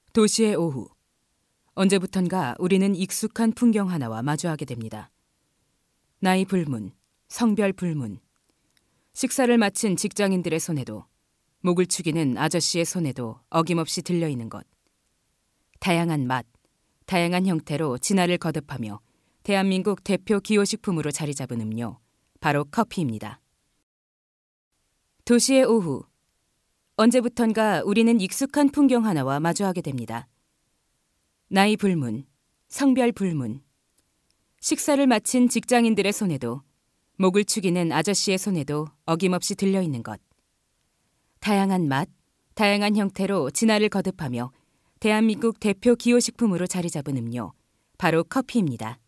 도시의 오후. 언제부턴가 우리는 익숙한 풍경 하나와 마주하게 됩니다. 나이 불문, 성별 불문. 식사를 마친 직장인들의 손에도, 목을 축이는 아저씨의 손에도 어김없이 들려있는 것. 다양한 맛, 다양한 형태로 진화를 거듭하며 대한민국 대표 기호식품으로 자리 잡은 음료, 바로 커피입니다. 도시의 오후. 언제부턴가 우리는 익숙한 풍경 하나와 마주하게 됩니다. 나이 불문, 성별 불문. 식사를 마친 직장인들의 손에도, 목을 축이는 아저씨의 손에도 어김없이 들려있는 것. 다양한 맛, 다양한 형태로 진화를 거듭하며 대한민국 대표 기호식품으로 자리 잡은 음료, 바로 커피입니다.